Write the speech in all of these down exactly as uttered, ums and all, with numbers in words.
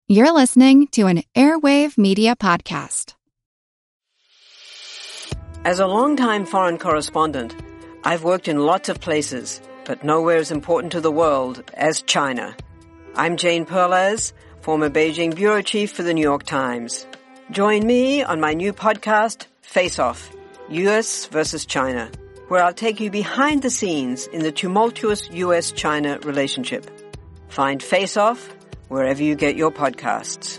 You're listening to an Airwave Media Podcast. As a longtime foreign correspondent, I've worked in lots of places, but nowhere as important to the world as China. I'm Jane Perlez, former Beijing bureau chief for the New York Times. Join me on my new podcast, Face Off, U S versus China, where I'll take you behind the scenes in the tumultuous U S China relationship. Find Face Off wherever you get your podcasts.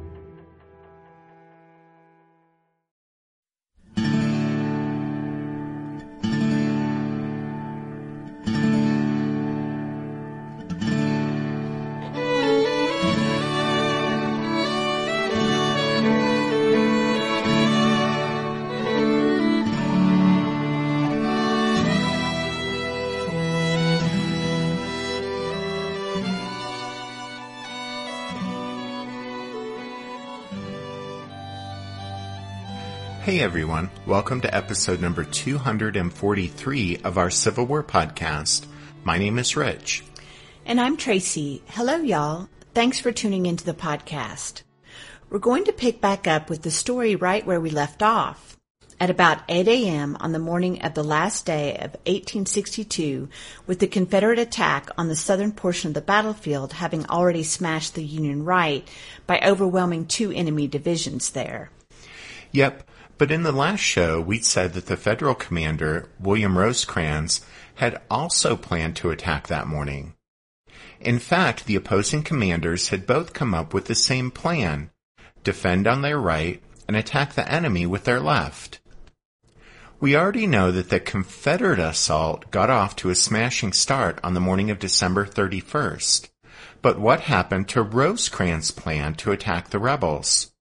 Hey everyone, welcome to episode number two hundred forty-three of our Civil War podcast. My name is Rich. And I'm Tracy. Hello y'all. Thanks for tuning into the podcast. We're going to pick back up with the story right where we left off. At about eight a.m. on the morning of the last day of eighteen sixty-two, with the Confederate attack on the southern portion of the battlefield having already smashed the Union right by overwhelming two enemy divisions there. Yep. But in the last show, we said that the Federal commander, William Rosecrans, had also planned to attack that morning. In fact, the opposing commanders had both come up with the same plan: defend on their right and attack the enemy with their left. We already know that the Confederate assault got off to a smashing start on the morning of December thirty-first. But what happened to Rosecrans' plan to attack the rebels?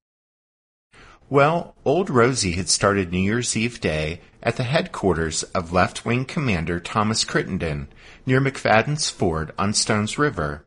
Well, Old Rosie had started New Year's Eve day at the headquarters of left-wing commander Thomas Crittenden near McFadden's Ford on Stones River.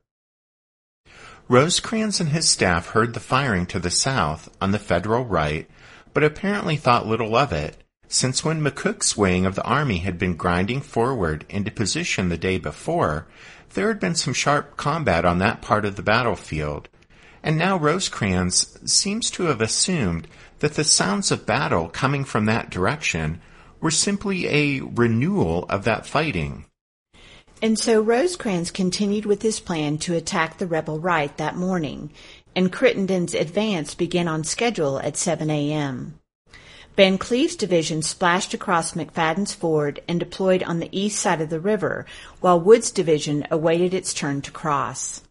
Rosecrans and his staff heard the firing to the south on the Federal right, but apparently thought little of it, since when McCook's wing of the army had been grinding forward into position the day before, there had been some sharp combat on that part of the battlefield, and now Rosecrans seems to have assumed that the sounds of battle coming from that direction were simply a renewal of that fighting. And so Rosecrans continued with his plan to attack the rebel right that morning, and Crittenden's advance began on schedule at seven a.m. Van Cleve's division splashed across McFadden's Ford and deployed on the east side of the river, while Wood's division awaited its turn to cross.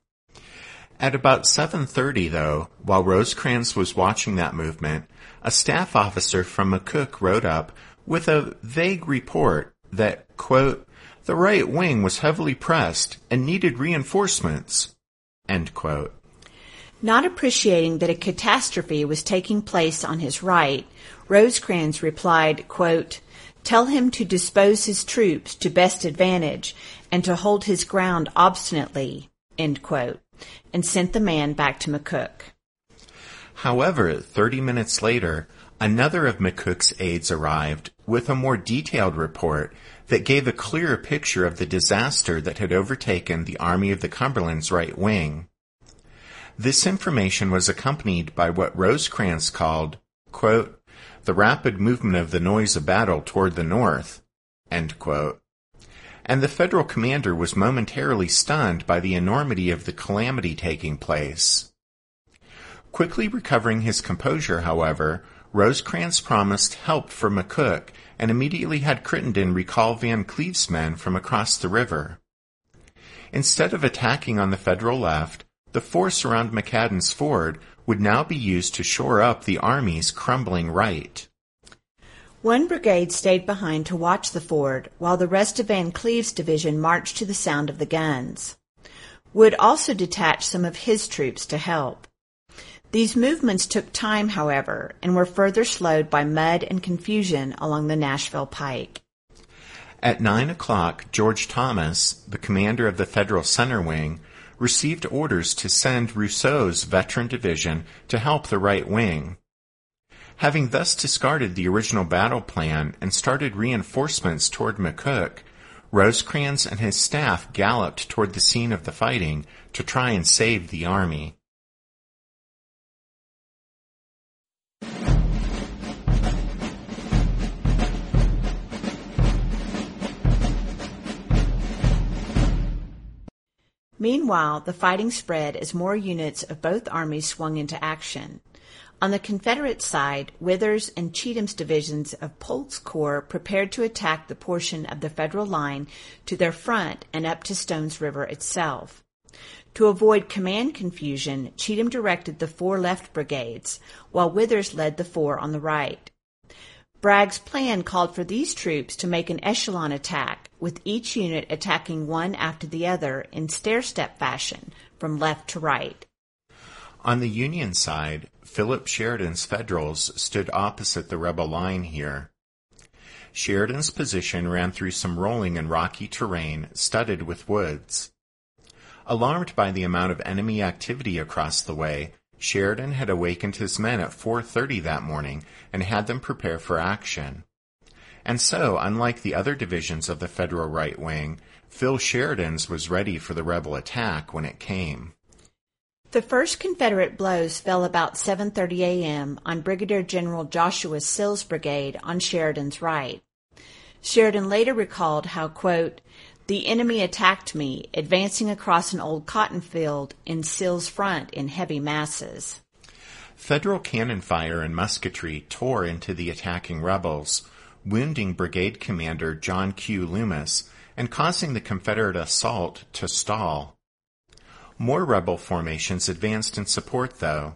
At about seven thirty, though, while Rosecrans was watching that movement, a staff officer from McCook rode up with a vague report that, quote, the right wing was heavily pressed and needed reinforcements, end quote. Not appreciating that a catastrophe was taking place on his right, Rosecrans replied, quote, tell him to dispose his troops to best advantage and to hold his ground obstinately, end quote, and sent the man back to McCook. However, thirty minutes later, another of McCook's aides arrived with a more detailed report that gave a clearer picture of the disaster that had overtaken the Army of the Cumberland's right wing. This information was accompanied by what Rosecrans called, quote, the rapid movement of the noise of battle toward the north, end quote. And the Federal commander was momentarily stunned by the enormity of the calamity taking place. Quickly recovering his composure, however, Rosecrans promised help for McCook and immediately had Crittenden recall Van Cleve's men from across the river. Instead of attacking on the Federal left, the force around McFadden's Ford would now be used to shore up the Army's crumbling right. One brigade stayed behind to watch the ford, while the rest of Van Cleve's division marched to the sound of the guns. Wood also detached some of his troops to help. These movements took time, however, and were further slowed by mud and confusion along the Nashville Pike. At nine o'clock, George Thomas, the commander of the Federal Center Wing, received orders to send Rousseau's veteran division to help the right wing. Having thus discarded the original battle plan and started reinforcements toward McCook, Rosecrans and his staff galloped toward the scene of the fighting to try and save the army. Meanwhile, the fighting spread as more units of both armies swung into action. On the Confederate side, Withers and Cheatham's divisions of Polk's Corps prepared to attack the portion of the Federal line to their front and up to Stones River itself. To avoid command confusion, Cheatham directed the four left brigades, while Withers led the four on the right. Bragg's plan called for these troops to make an echelon attack, with each unit attacking one after the other in stair-step fashion, from left to right. On the Union side, Philip Sheridan's Federals stood opposite the rebel line here. Sheridan's position ran through some rolling and rocky terrain studded with woods. Alarmed by the amount of enemy activity across the way, Sheridan had awakened his men at four thirty that morning and had them prepare for action. And so, unlike the other divisions of the Federal right wing, Phil Sheridan's was ready for the rebel attack when it came. The first Confederate blows fell about seven thirty a.m. on Brigadier General Joshua Sill's brigade on Sheridan's right. Sheridan later recalled how, quote, "The enemy attacked me, advancing across an old cotton field in Sill's front in heavy masses." Federal cannon fire and musketry tore into the attacking rebels, wounding Brigade Commander John Q. Loomis and causing the Confederate assault to stall. More rebel formations advanced in support, though.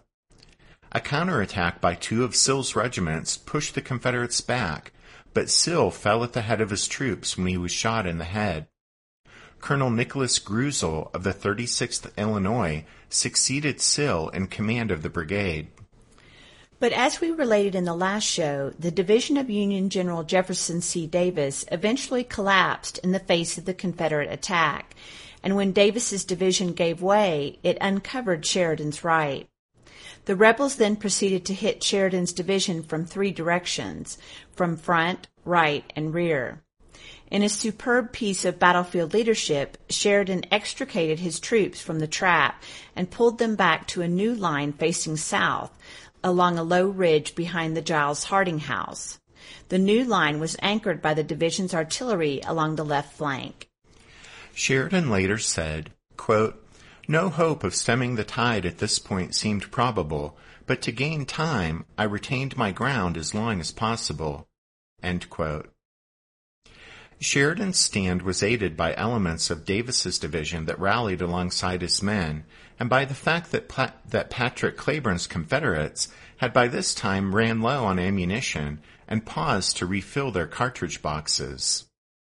A counterattack by two of Sill's regiments pushed the Confederates back, but Sill fell at the head of his troops when he was shot in the head. Colonel Nicholas Gruzel of the thirty-sixth Illinois succeeded Sill in command of the brigade. But as we related in the last show, the division of Union General Jefferson C. Davis eventually collapsed in the face of the Confederate attack, and when Davis's division gave way, it uncovered Sheridan's right. The rebels then proceeded to hit Sheridan's division from three directions, from front, right, and rear. In a superb piece of battlefield leadership, Sheridan extricated his troops from the trap and pulled them back to a new line facing south, along a low ridge behind the Giles Harding house. The new line was anchored by the division's artillery along the left flank. Sheridan later said, quote, "No hope of stemming the tide at this point seemed probable, but to gain time, I retained my ground as long as possible." End quote. Sheridan's stand was aided by elements of Davis's division that rallied alongside his men, and by the fact that, Pla- that Patrick Cleburne's Confederates had by this time ran low on ammunition and paused to refill their cartridge boxes.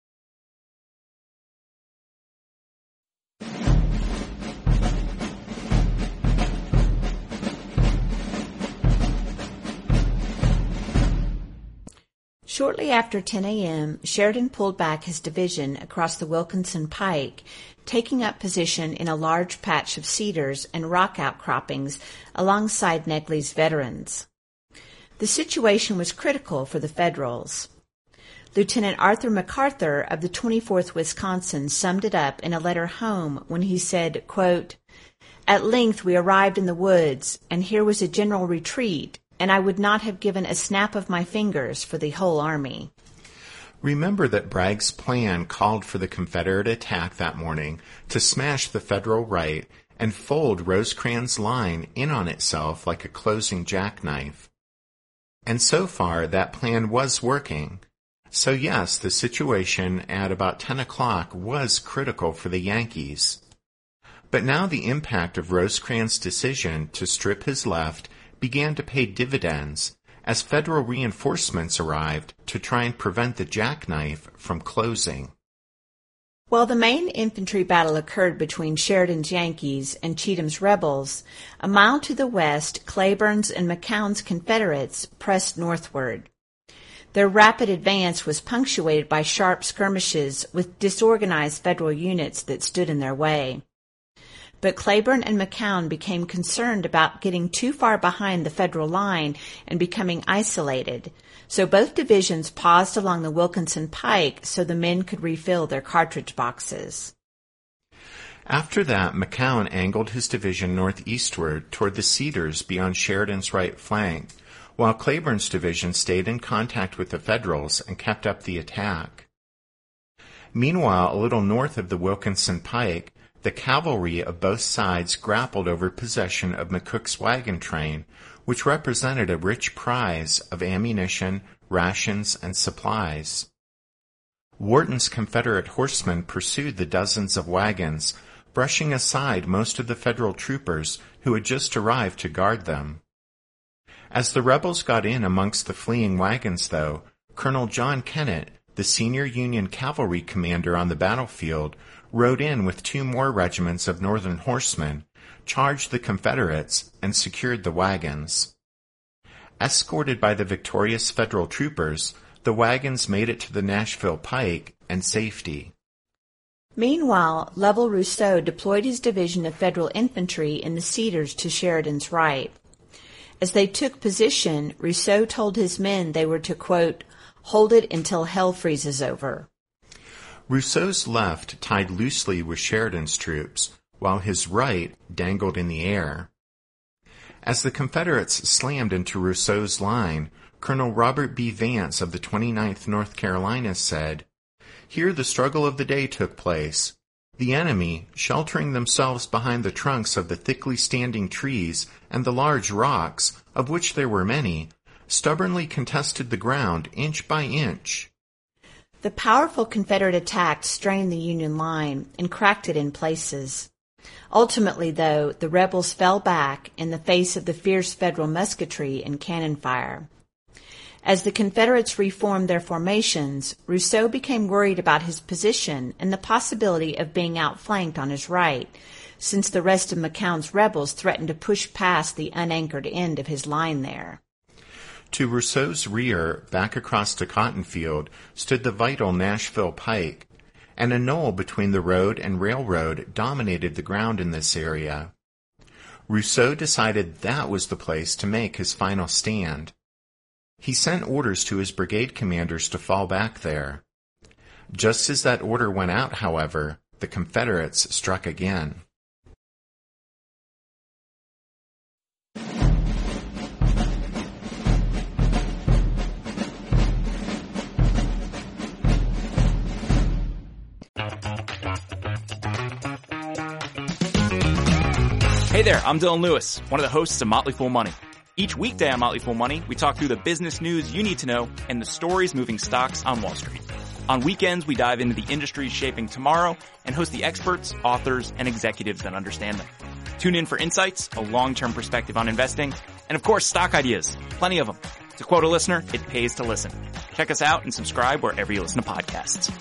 Shortly after ten a.m., Sheridan pulled back his division across the Wilkinson Pike, taking up position in a large patch of cedars and rock outcroppings alongside Negley's veterans. The situation was critical for the Federals. Lieutenant Arthur MacArthur of the twenty-fourth Wisconsin summed it up in a letter home when he said, quote, "At length we arrived in the woods, and here was a general retreat, and I would not have given a snap of my fingers for the whole army." Remember that Bragg's plan called for the Confederate attack that morning to smash the Federal right and fold Rosecrans' line in on itself like a closing jackknife. And so far, that plan was working. So yes, the situation at about ten o'clock was critical for the Yankees. But now the impact of Rosecrans' decision to strip his left began to pay dividends as Federal reinforcements arrived to try and prevent the jackknife from closing. While the main infantry battle occurred between Sheridan's Yankees and Cheatham's rebels, a mile to the west, Cleburne's and McCown's Confederates pressed northward. Their rapid advance was punctuated by sharp skirmishes with disorganized Federal units that stood in their way. But Cleburne and McCown became concerned about getting too far behind the Federal line and becoming isolated, so both divisions paused along the Wilkinson Pike so the men could refill their cartridge boxes. After that, McCown angled his division northeastward toward the cedars beyond Sheridan's right flank, while Cleburne's division stayed in contact with the Federals and kept up the attack. Meanwhile, a little north of the Wilkinson Pike, the cavalry of both sides grappled over possession of McCook's wagon train, which represented a rich prize of ammunition, rations, and supplies. Wharton's Confederate horsemen pursued the dozens of wagons, brushing aside most of the Federal troopers who had just arrived to guard them. As the rebels got in amongst the fleeing wagons, though, Colonel John Kennett, the senior Union cavalry commander on the battlefield, rode in with two more regiments of Northern horsemen, charged the Confederates, and secured the wagons. Escorted by the victorious Federal troopers, the wagons made it to the Nashville Pike and safety. Meanwhile, Lovell Rousseau deployed his division of Federal infantry in the Cedars to Sheridan's right. As they took position, Rousseau told his men they were to, quote, hold it until hell freezes over. Rousseau's left tied loosely with Sheridan's troops, while his right dangled in the air. As the Confederates slammed into Rousseau's line, Colonel Robert B. Vance of the twenty-ninth North Carolina said, "Here the struggle of the day took place. The enemy, sheltering themselves behind the trunks of the thickly standing trees and the large rocks, of which there were many, stubbornly contested the ground inch by inch." The powerful Confederate attack strained the Union line and cracked it in places. Ultimately, though, the rebels fell back in the face of the fierce Federal musketry and cannon fire. As the Confederates reformed their formations, Rousseau became worried about his position and the possibility of being outflanked on his right, since the rest of McCown's rebels threatened to push past the unanchored end of his line there. To Rousseau's rear, back across the cotton field, stood the vital Nashville Pike, and a knoll between the road and railroad dominated the ground in this area. Rousseau decided that was the place to make his final stand. He sent orders to his brigade commanders to fall back there. Just as that order went out, however, the Confederates struck again. Hey there, I'm Dylan Lewis, one of the hosts of Motley Fool Money. Each weekday on Motley Fool Money, we talk through the business news you need to know and the stories moving stocks on Wall Street. On weekends, we dive into the industries shaping tomorrow and host the experts, authors, and executives that understand them. Tune in for insights, a long-term perspective on investing, and of course, stock ideas. Plenty of them. To quote a listener, it pays to listen. Check us out and subscribe wherever you listen to podcasts.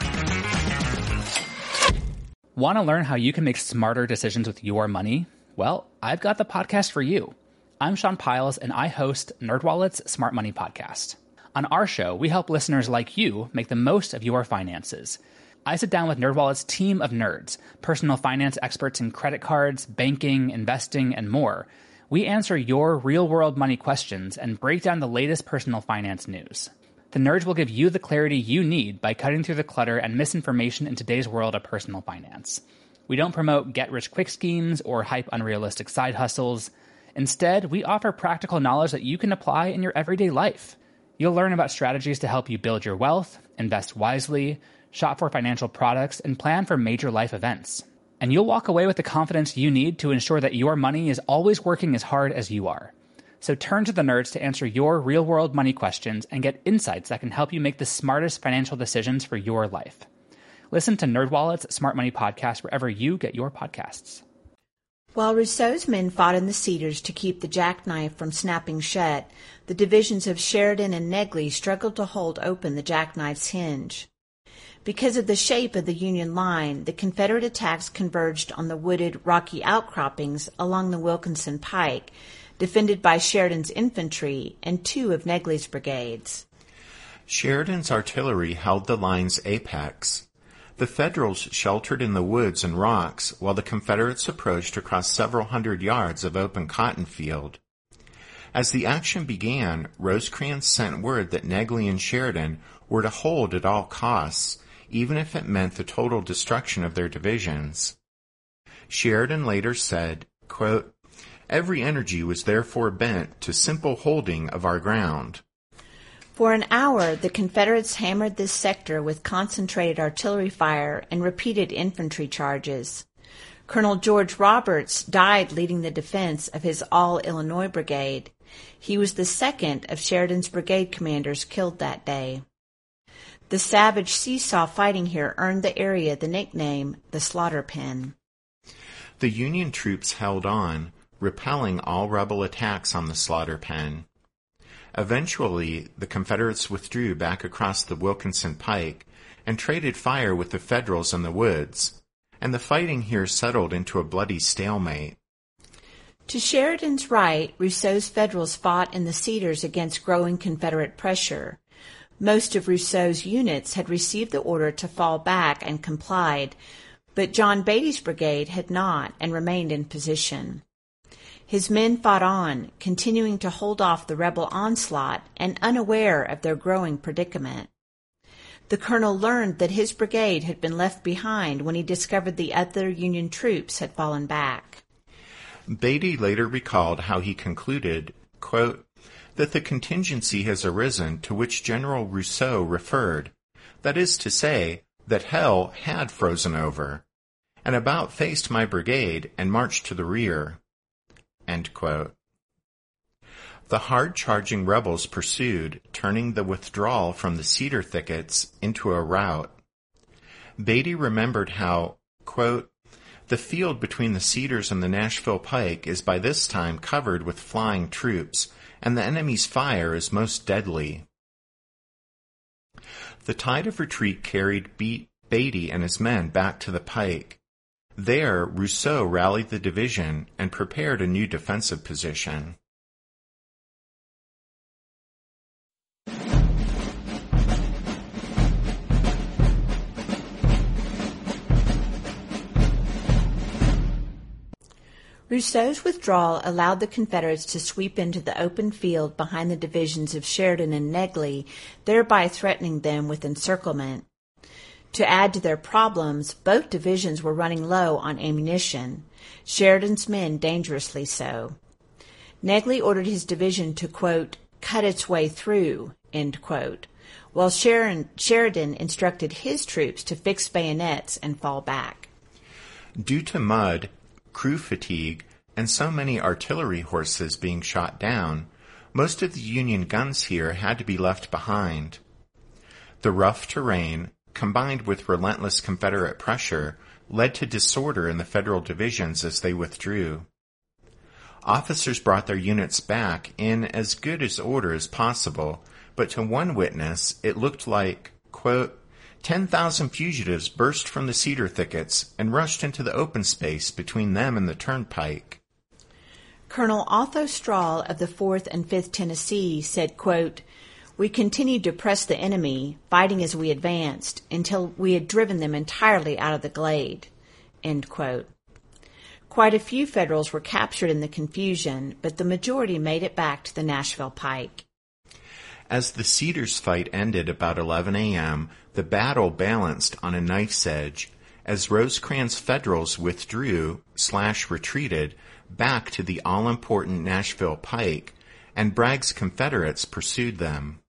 Want to learn how you can make smarter decisions with your money? Well, I've got the podcast for you. I'm Sean Piles, and I host NerdWallet's Smart Money Podcast. On our show, we help listeners like you make the most of your finances. I sit down with NerdWallet's team of nerds, personal finance experts in credit cards, banking, investing, and more. We answer your real-world money questions and break down the latest personal finance news. The nerds will give you the clarity you need by cutting through the clutter and misinformation in today's world of personal finance. We don't promote get-rich-quick schemes or hype unrealistic side hustles. Instead, we offer practical knowledge that you can apply in your everyday life. You'll learn about strategies to help you build your wealth, invest wisely, shop for financial products, and plan for major life events. And you'll walk away with the confidence you need to ensure that your money is always working as hard as you are. So turn to the nerds to answer your real-world money questions and get insights that can help you make the smartest financial decisions for your life. Listen to NerdWallet's Smart Money Podcast wherever you get your podcasts. While Rousseau's men fought in the Cedars to keep the jackknife from snapping shut, the divisions of Sheridan and Negley struggled to hold open the jackknife's hinge. Because of the shape of the Union line, the Confederate attacks converged on the wooded, rocky outcroppings along the Wilkinson Pike, defended by Sheridan's infantry and two of Negley's brigades. Sheridan's artillery held the line's apex. The Federals sheltered in the woods and rocks while the Confederates approached across several hundred yards of open cotton field. As the action began, Rosecrans sent word that Negley and Sheridan were to hold at all costs, even if it meant the total destruction of their divisions. Sheridan later said, quote, "Every energy was therefore bent to simple holding of our ground." For an hour, the Confederates hammered this sector with concentrated artillery fire and repeated infantry charges. Colonel George Roberts died leading the defense of his All-Illinois Brigade. He was the second of Sheridan's brigade commanders killed that day. The savage seesaw fighting here earned the area the nickname the Slaughter Pen. The Union troops held on, repelling all rebel attacks on the Slaughter Pen. Eventually, the Confederates withdrew back across the Wilkinson Pike and traded fire with the Federals in the woods, and the fighting here settled into a bloody stalemate. To Sheridan's right, Rousseau's Federals fought in the Cedars against growing Confederate pressure. Most of Rousseau's units had received the order to fall back and complied, but John Beatty's brigade had not and remained in position. His men fought on, continuing to hold off the rebel onslaught and unaware of their growing predicament. The colonel learned that his brigade had been left behind when he discovered the other Union troops had fallen back. Beatty later recalled how he concluded, quote, that the contingency has arisen to which General Rousseau referred, that is to say, that hell had frozen over, and about faced my brigade and marched to the rear. End quote. The hard-charging rebels pursued, turning the withdrawal from the cedar thickets into a rout. Beatty remembered how, quote, the field between the Cedars and the Nashville Pike is by this time covered with flying troops, and the enemy's fire is most deadly. The tide of retreat carried Be- Beatty and his men back to the Pike. There, Rousseau rallied the division and prepared a new defensive position. Rousseau's withdrawal allowed the Confederates to sweep into the open field behind the divisions of Sheridan and Negley, thereby threatening them with encirclement. To add to their problems, both divisions were running low on ammunition, Sheridan's men dangerously so. Negley ordered his division to, quote, cut its way through, end quote, while Sheridan, Sheridan instructed his troops to fix bayonets and fall back. Due to mud, crew fatigue, and so many artillery horses being shot down, most of the Union guns here had to be left behind. The rough terrain, combined with relentless Confederate pressure, led to disorder in the Federal divisions as they withdrew. Officers brought their units back in as good as order as possible, but to one witness it looked like, quote, ten thousand fugitives burst from the cedar thickets and rushed into the open space between them and the turnpike. Colonel Otho Strahl of the fourth and fifth Tennessee said, quote, we continued to press the enemy, fighting as we advanced, until we had driven them entirely out of the glade, end quote. Quite a few Federals were captured in the confusion, but the majority made it back to the Nashville Pike. As the Cedars fight ended about eleven a.m., the battle balanced on a knife's edge as Rosecrans' Federals withdrew slash retreated back to the all-important Nashville Pike, and Bragg's Confederates pursued them.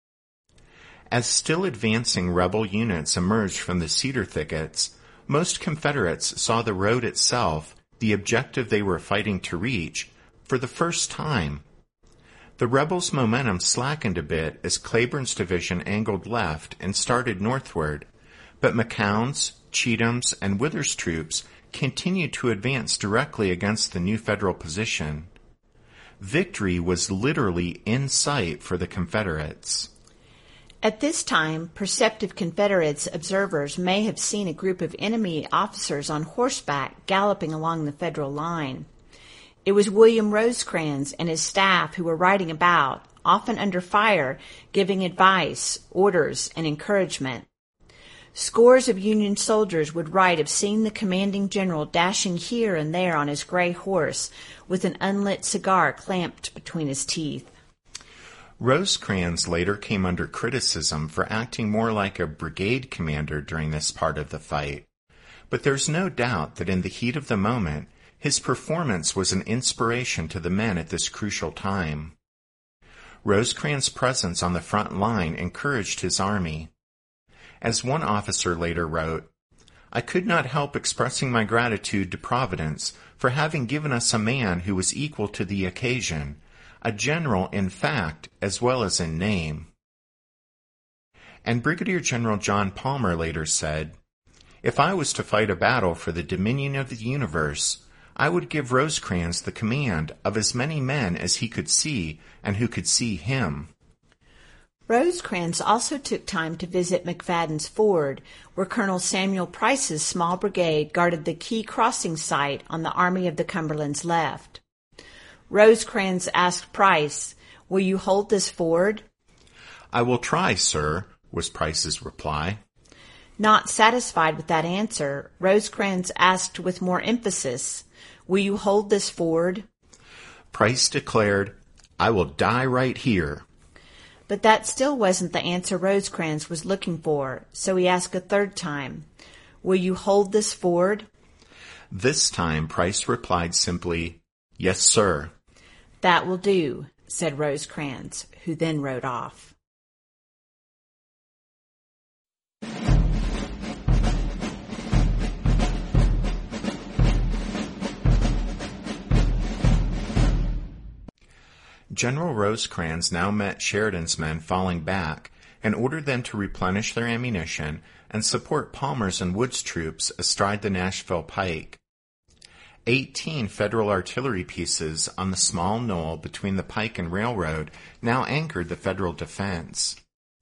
As still advancing rebel units emerged from the cedar thickets, most Confederates saw the road itself, the objective they were fighting to reach, for the first time. The rebels' momentum slackened a bit as Cleburne's division angled left and started northward, but McCown's, Cheatham's, and Withers' troops continued to advance directly against the new Federal position. Victory was literally in sight for the Confederates. At this time, perceptive Confederates observers may have seen a group of enemy officers on horseback galloping along the Federal line. It was William Rosecrans and his staff who were riding about, often under fire, giving advice, orders, and encouragement. Scores of Union soldiers would write of seeing the commanding general dashing here and there on his gray horse with an unlit cigar clamped between his teeth. Rosecrans later came under criticism for acting more like a brigade commander during this part of the fight, but there's no doubt that in the heat of the moment, his performance was an inspiration to the men at this crucial time. Rosecrans' presence on the front line encouraged his army. As one officer later wrote, I could not help expressing my gratitude to Providence for having given us a man who was equal to the occasion, a general in fact as well as in name. And Brigadier General John Palmer later said, "If I was to fight a battle for the dominion of the universe, I would give Rosecrans the command of as many men as he could see and who could see him." Rosecrans also took time to visit McFadden's Ford, where Colonel Samuel Price's small brigade guarded the key crossing site on the Army of the Cumberland's left. Rosecrans asked Price, "Will you hold this ford?" "I will try, sir," was Price's reply. Not satisfied with that answer, Rosecrans asked with more emphasis, "Will you hold this ford?" Price declared, "I will die right here." But that still wasn't the answer Rosecrans was looking for, so he asked a third time, "Will you hold this ford?" This time Price replied simply, "Yes, sir." "That will do," said Rosecrans, who then rode off. General Rosecrans now met Sheridan's men falling back and ordered them to replenish their ammunition and support Palmer's and Wood's troops astride the Nashville Pike. Eighteen Federal artillery pieces on the small knoll between the pike and railroad now anchored the Federal defense.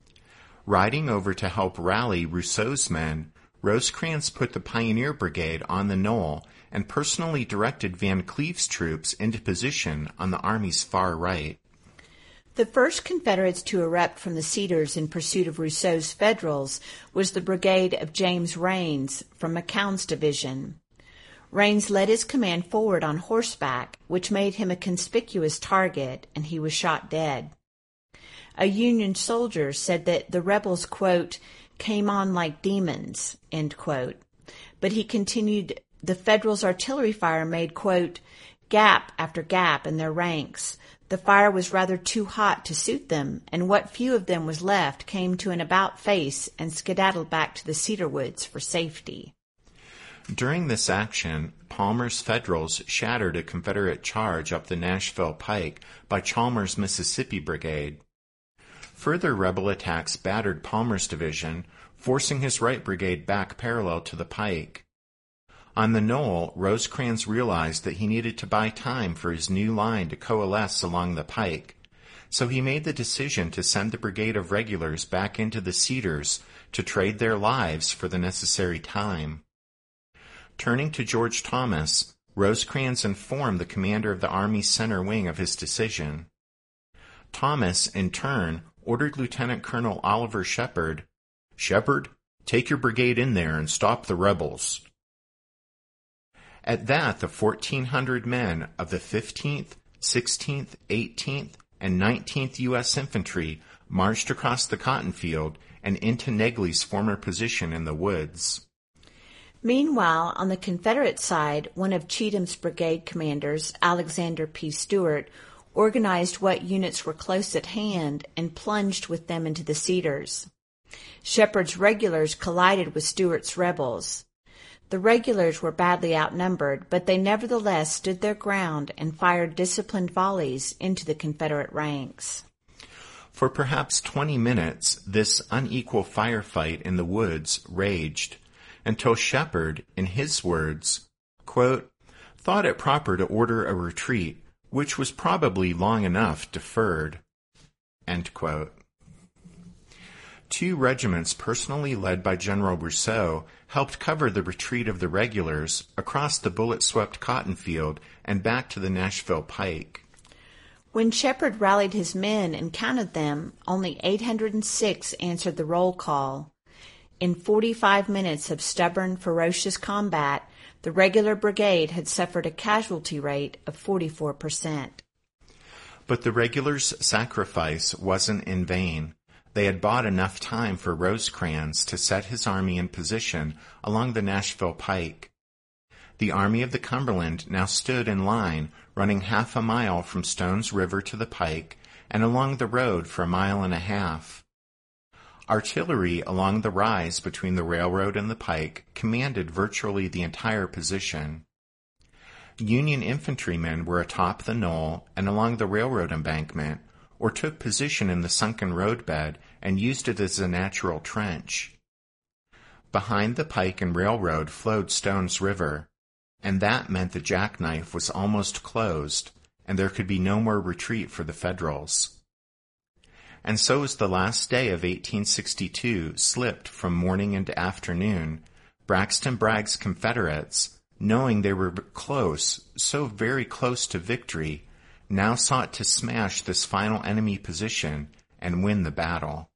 Riding over to help rally Rousseau's men, Rosecrans put the Pioneer Brigade on the knoll and personally directed Van Cleve's troops into position on the Army's far right. The first Confederates to erupt from the cedars in pursuit of Rousseau's Federals was the brigade of James Rains from McCown's division. Rains led his command forward on horseback, which made him a conspicuous target, and he was shot dead. A Union soldier said that the rebels, quote, "came on like demons," end quote. But he continued, the Federals' artillery fire made, quote, "gap after gap in their ranks. The fire was rather too hot to suit them, and what few of them was left came to an about face and skedaddled back to the cedar woods for safety." During this action, Palmer's Federals shattered a Confederate charge up the Nashville Pike by Chalmers' Mississippi Brigade. Further rebel attacks battered Palmer's division, forcing his right brigade back parallel to the pike. On the knoll, Rosecrans realized that he needed to buy time for his new line to coalesce along the pike, so he made the decision to send the brigade of regulars back into the cedars to trade their lives for the necessary time. Turning to George Thomas, Rosecrans informed the commander of the Army's center wing of his decision. Thomas, in turn, ordered Lieutenant Colonel Oliver Shepard, "Shepard, take your brigade in there and stop the rebels." At that, the fourteen hundred men of the fifteenth, sixteenth, eighteenth, and nineteenth U S Infantry marched across the cotton field and into Negley's former position in the woods. Meanwhile, on the Confederate side, one of Cheatham's brigade commanders, Alexander P. Stewart, organized what units were close at hand and plunged with them into the cedars. Shepard's regulars collided with Stewart's rebels. The regulars were badly outnumbered, but they nevertheless stood their ground and fired disciplined volleys into the Confederate ranks. For perhaps twenty minutes, this unequal firefight in the woods raged, until Shepard, in his words, quote, "thought it proper to order a retreat, which was probably long enough deferred," end quote. Two regiments personally led by General Rousseau helped cover the retreat of the regulars across the bullet-swept cotton field and back to the Nashville Pike. When Shepard rallied his men and counted them, only eight hundred six answered the roll call. In forty-five minutes of stubborn, ferocious combat, the regular brigade had suffered a casualty rate of forty-four percent. But the regulars' sacrifice wasn't in vain. They had bought enough time for Rosecrans to set his army in position along the Nashville Pike. The Army of the Cumberland now stood in line, running half a mile from Stone's River to the pike and along the road for a mile and a half. Artillery along the rise between the railroad and the pike commanded virtually the entire position. Union infantrymen were atop the knoll and along the railroad embankment, or took position in the sunken roadbed and used it as a natural trench. Behind the pike and railroad flowed Stones River, and that meant the jackknife was almost closed, and there could be no more retreat for the Federals. And so as the last day of eighteen sixty-two slipped from morning into afternoon, Braxton Bragg's Confederates, knowing they were close, so very close to victory, now sought to smash this final enemy position and win the battle.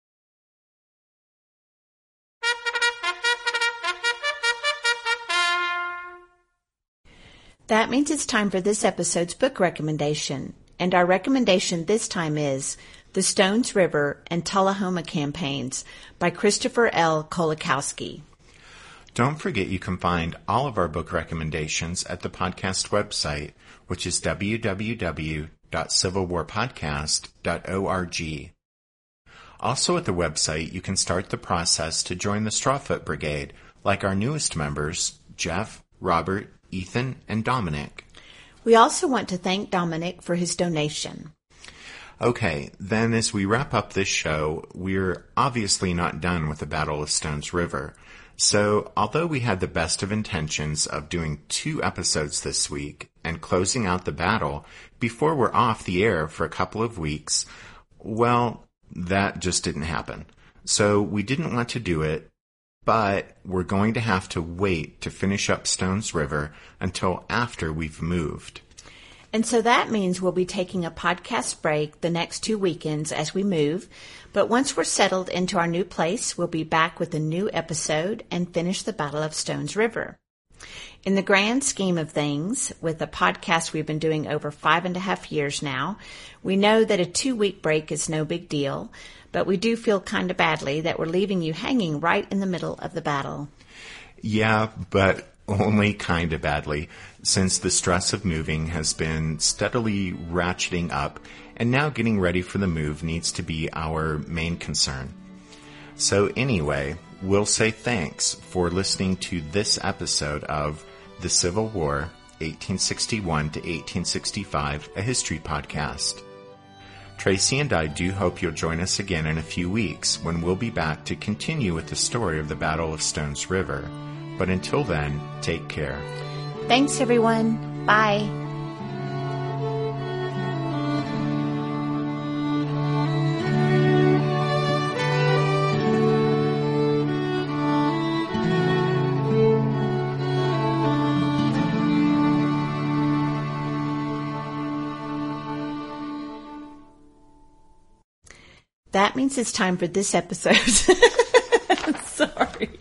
That means it's time for this episode's book recommendation, and our recommendation this time is The Stones River and Tullahoma Campaigns by Christopher L. Kolakowski. Don't forget you can find all of our book recommendations at the podcast website, which is w w w dot civil war podcast dot org. Also at the website, you can start the process to join the Strawfoot Brigade, like our newest members, Jeff, Robert, Ethan, and Dominic. We also want to thank Dominic for his donation. Okay, then as we wrap up this show, we're obviously not done with the Battle of Stones River. So, although we had the best of intentions of doing two episodes this week and closing out the battle before we're off the air for a couple of weeks, well, that just didn't happen. So we didn't want to do it, but we're going to have to wait to finish up Stones River until after we've moved. And so that means we'll be taking a podcast break the next two weekends as we move. But once we're settled into our new place, we'll be back with a new episode and finish the Battle of Stones River. In the grand scheme of things, with a podcast we've been doing over five and a half years now, we know that a two-week break is no big deal, but we do feel kind of badly that we're leaving you hanging right in the middle of the battle. Yeah, but only kind of badly, since the stress of moving has been steadily ratcheting up, and now getting ready for the move needs to be our main concern. So anyway, we'll say thanks for listening to this episode of The Civil War, eighteen sixty-one to eighteen sixty-five, a history podcast. Tracy and I do hope you'll join us again in a few weeks when we'll be back to continue with the story of the Battle of Stones River. But until then, take care. Thanks, everyone. Bye. That means it's time for this episode. Sorry.